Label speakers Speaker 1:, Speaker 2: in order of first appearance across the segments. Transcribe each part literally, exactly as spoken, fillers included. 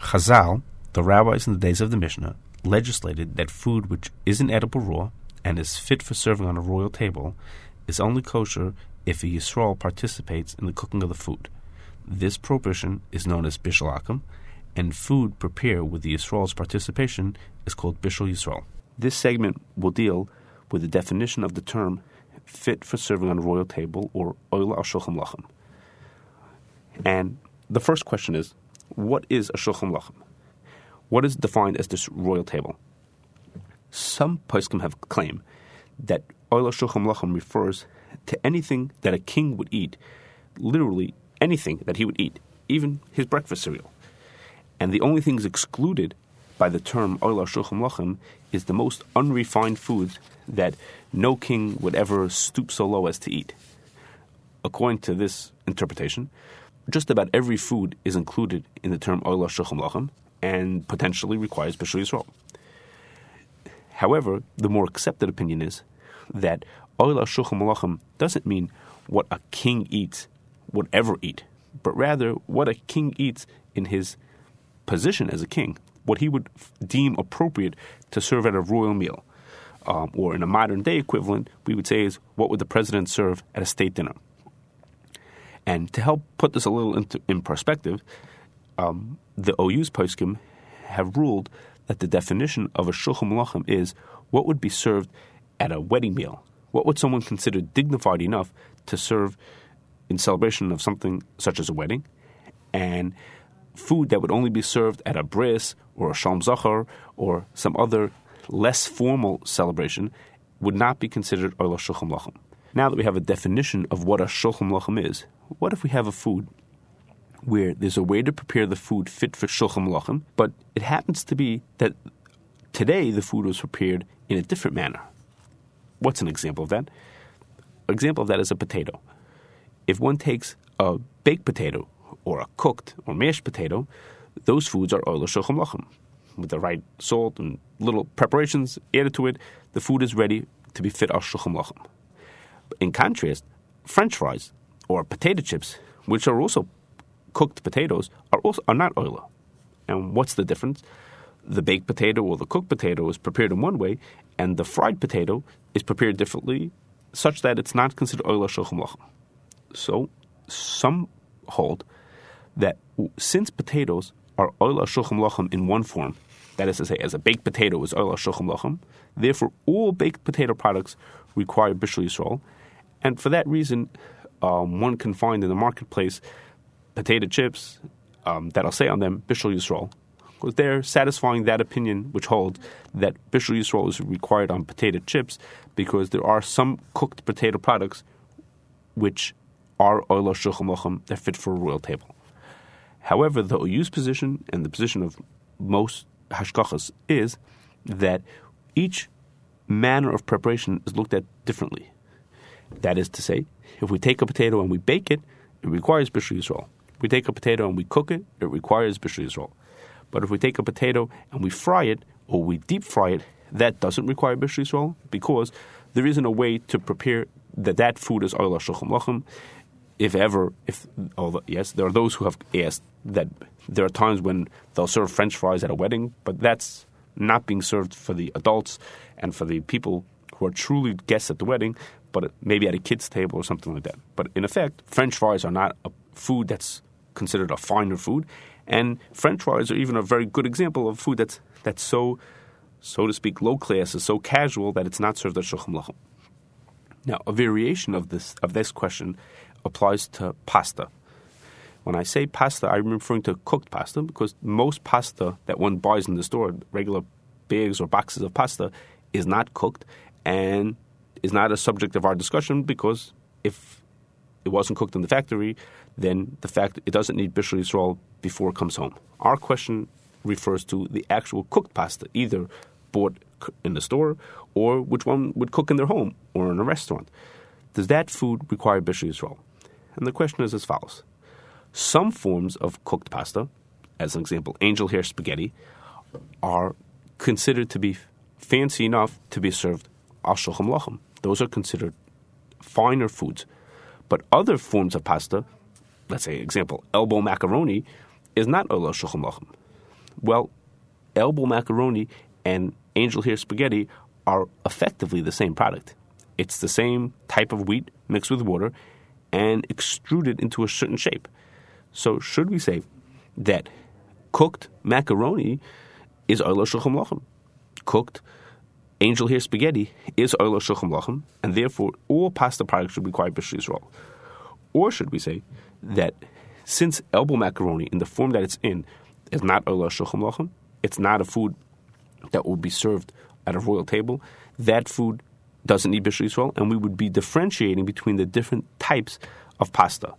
Speaker 1: Chazal, the rabbis in the days of the Mishnah, legislated that food which isn't edible raw and is fit for serving on a royal table is only kosher if a Yisrael participates in the cooking of the food. This prohibition is known as Bishul Akum, and food prepared with the Yisrael's participation is called Bishul Yisrael. This segment will deal with the definition of the term fit for serving on a royal table, or Oila al Shulchan Lachem. And the first question is, what is a Shulchan Lachem? What is defined as this royal table? Some poskim have claimed that Oila Shulchan Lachem refers to anything that a king would eat, literally anything that he would eat, even his breakfast cereal. And the only things excluded by the term Oila Shulchan Lachem is the most unrefined foods that no king would ever stoop so low as to eat. According to this interpretation, just about every food is included in the term Oila Shulchan Lachem and potentially requires Bishul Yisrael. However, the more accepted opinion is that Oila Shulchan Lachem doesn't mean what a king eats would ever eat, but rather what a king eats in his position as a king, what he would deem appropriate to serve at a royal meal. Um, or in a modern-day equivalent, we would say is what would the president serve at a state dinner. And to help put this a little into, in perspective, um, the O U's poskim have ruled that the definition of a Shulchan Lachem is what would be served at a wedding meal. What would someone consider dignified enough to serve in celebration of something such as a wedding, and food that would only be served at a bris or a shalom zachar or some other less formal celebration would not be considered Oila Shulchan Lachem. Now that we have a definition of what a Shulchan Lachem is, what if we have a food where there's a way to prepare the food fit for Shulchan Lachem, but it happens to be that today the food was prepared in a different manner? What's an example of that? An example of that is a potato. If one takes a baked potato or a cooked or mashed potato, those foods are Oila Shulchan Lachem. With the right salt and little preparations added to it, the food is ready to be fit al Shulchan Lachem. In contrast, French fries or potato chips, which are also cooked potatoes, are also are not Oila. And what's the difference? The baked potato or the cooked potato is prepared in one way, and the fried potato is prepared differently, such that it's not considered Oila Shulchan Lachem. So, some hold that since potatoes are Oila Shulchan Lachem in one form, that is to say, as a baked potato is Oila Shulchan Lachem, therefore all baked potato products require Bishul Yisrael, and for that reason, um, one can find in the marketplace potato chips um, that'll say on them Bishul Yisrael, because they're satisfying that opinion which holds that Bishul Yisrael is required on potato chips, because there are some cooked potato products which are Oila Shulchan Lachem that fit for a royal table. However, the O U's position and the position of most hashkachas is that each manner of preparation is looked at differently. That is to say, if we take a potato and we bake it, it requires Bishul Yisrael. If we take a potato and we cook it, it requires Bishul Yisrael. But if we take a potato and we fry it, or we deep fry it, that doesn't require Bishul Yisrael, because there isn't a way to prepare that that food is Oila Shulchan Lachem. If ever, if although, yes, there are those who have asked that there are times when they'll serve French fries at a wedding, but that's not being served for the adults and for the people who are truly guests at the wedding, but maybe at a kid's table or something like that. But in effect, French fries are not a food that's considered a finer food, and French fries are even a very good example of food that's that's so, so to speak, low class, is so casual that it's not served at Shulchan Lachem. Now, a variation of this of this question applies to pasta. When I say pasta, I'm referring to cooked pasta, because most pasta that one buys in the store, regular bags or boxes of pasta, is not cooked and is not a subject of our discussion, because if it wasn't cooked in the factory, then the fact it doesn't need Bishul Yisrael before it comes home. Our question refers to the actual cooked pasta, either bought in the store or which one would cook in their home or in a restaurant. Does that food require Bishul Yisrael? And the question is as follows. Some forms of cooked pasta, as an example, angel hair spaghetti, are considered to be fancy enough to be served al Shulchan Lachem. Those are considered finer foods. But other forms of pasta, let's say, example, elbow macaroni, is not Oila Shulchan Lachem. Well, elbow macaroni and angel hair spaghetti are effectively the same product. It's the same type of wheat mixed with water and extruded into a certain shape. So should we say that cooked macaroni is oila shulchan lachem, cooked angel hair spaghetti is oila shulchan lachem, and therefore all pasta products should require bishul Yisrael? Or should we say that since elbow macaroni in the form that it's in is not oila shulchan lachem, it's not a food that will be served at a royal table, that food doesn't need bishul Yisrael, and we would be differentiating between the different types of pasta.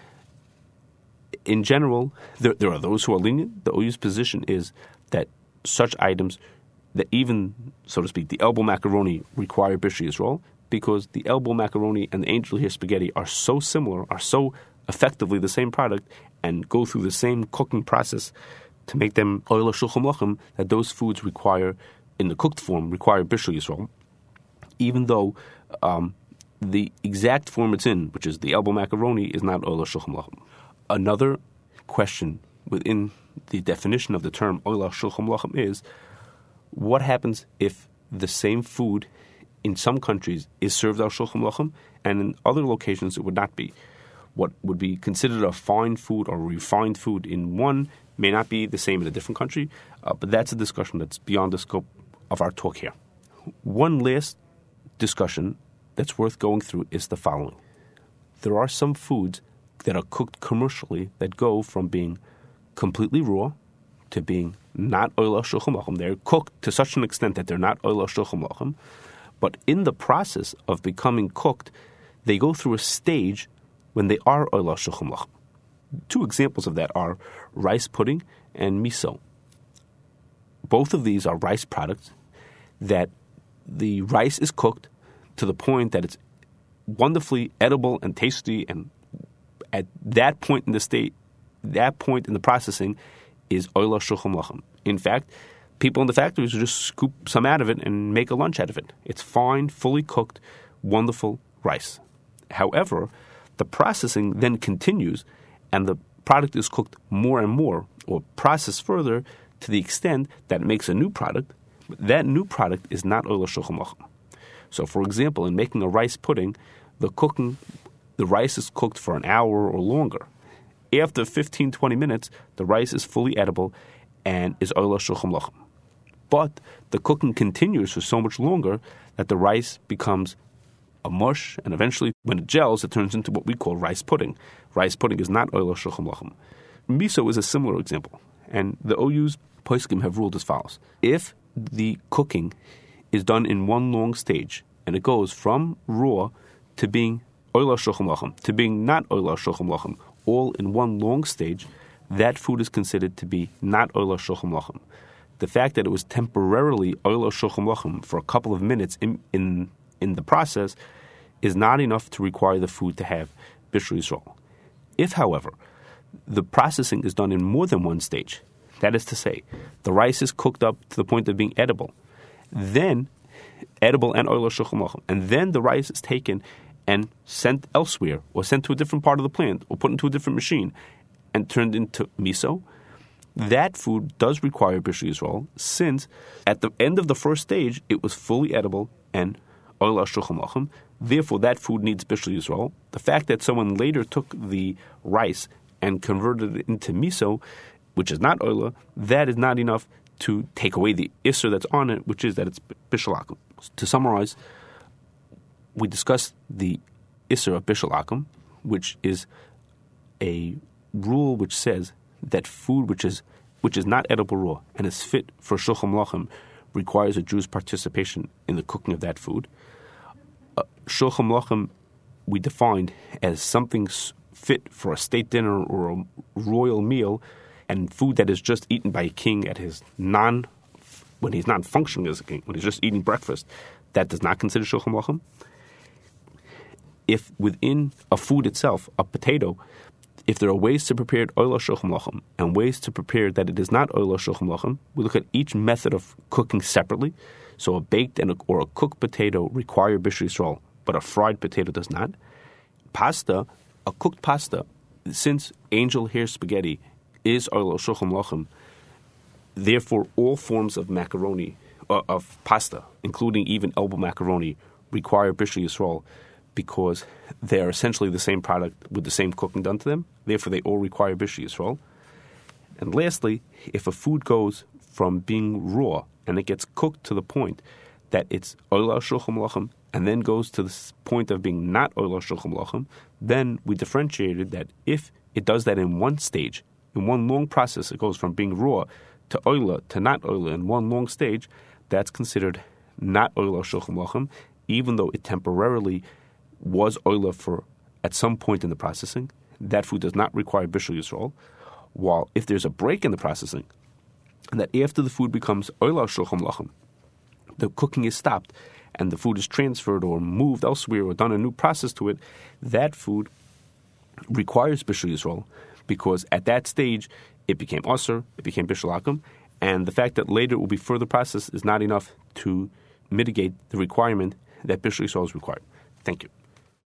Speaker 1: In general, there, there are those who are lenient. The O U's position is that such items, that even, so to speak, the elbow macaroni require bishul Yisrael, because the elbow macaroni and the angel hair spaghetti are so similar, are so effectively the same product, and go through the same cooking process to make them oila shulchan lachem, that those foods require, in the cooked form, require bishul Yisrael, even though um, the exact form it's in, which is the elbow macaroni, is not oila shulchan lachem. Another question within the definition of the term oila shulchan lachem is, what happens if the same food in some countries is served al shulchan lachem, and in other locations it would not be? What would be considered a fine food or refined food in one may not be the same in a different country, uh, but that's a discussion that's beyond the scope of our talk here. One last discussion that's worth going through is the following. There are some foods that are cooked commercially that go from being completely raw to being not oila shulchan lachem. They're cooked to such an extent that they're not oila shulchan lachem, but in the process of becoming cooked, they go through a stage when they are oila shulchan lachem. Two examples of that are rice pudding and miso. Both of these are rice products that the rice is cooked to the point that it's wonderfully edible and tasty, and at that point in the state, that point in the processing is oila shulchan lachem. In fact, people in the factories will just scoop some out of it and make a lunch out of it. It's fine, fully cooked, wonderful rice. However, the processing then continues, and the product is cooked more and more, or processed further, to the extent that it makes a new product. That new product is not oila shulchan lachem. So, for example, in making a rice pudding, the cooking, the rice is cooked for an hour or longer. After fifteen to twenty minutes, the rice is fully edible and is oila shulchan lachem. But the cooking continues for so much longer that the rice becomes a mush, and eventually, when it gels, it turns into what we call rice pudding. Rice pudding is not oila shulchan lachem. Miso is a similar example, and the O U's poskim have ruled as follows. If the cooking is done in one long stage, and it goes from raw to being oila shulchan lachem to being not oila shulchan lachem, all in one long stage, that food is considered to be not oila shulchan lachem. The fact that it was temporarily oila shulchan lachem for a couple of minutes in, in in the process is not enough to require the food to have bishul Yisrael. If, however, the processing is done in more than one stage, that is to say, the rice is cooked up to the point of being edible, then edible and oila shulchan lachem, and then the rice is taken and sent elsewhere, or sent to a different part of the plant, or put into a different machine, and turned into miso, that food does require bishul Yisrael, since at the end of the first stage, it was fully edible and oila shulchan lachem. Therefore, that food needs bishul Yisrael. The fact that someone later took the rice and converted it into miso, which is not oila, that is not enough to take away the isser that's on it, which is that it's bishul akum. To summarize, we discussed the isser of bishul akum, which is a rule which says that food which is which is not edible raw and is fit for shulchan lachem requires a Jew's participation in the cooking of that food. Uh, shulchan lachem we defined as something fit for a state dinner or a royal meal, and food that is just eaten by a king at his non, when he's not functioning as a king, when he's just eating breakfast, that does not consider shulchan lachem. If within a food itself, a potato, if there are ways to prepare it oila shulchan lachem and ways to prepare that it is not oila shulchan lachem, we look at each method of cooking separately. So a baked and a, or a cooked potato require bishul Yisrael, but a fried potato does not. Pasta, a cooked pasta, since angel hair spaghetti is oila shulchan lachem, therefore, all forms of macaroni, uh, of pasta, including even elbow macaroni, require Bishul Yisrael because they are essentially the same product with the same cooking done to them. Therefore, they all require Bishul Yisrael. And lastly, if a food goes from being raw and it gets cooked to the point that it's oila shulchan malachim and then goes to the point of being not oila shulchan malachim, then we differentiated that if it does that in one stage, in one long process, it goes from being raw to oila to not oila in one long stage, that's considered not oila shulchan malachim, even though it temporarily was oila for at some point in the processing. That food does not require Bishul Yisrael. While if there's a break in the processing, and that after the food becomes oila shulchan malachim, the cooking is stopped, and the food is transferred or moved elsewhere or done a new process to it, that food requires Bishul Yisrael, because at that stage it became Aser, it became Bishul Akum, and the fact that later it will be further processed is not enough to mitigate the requirement that Bishul Yisrael is required. Thank you.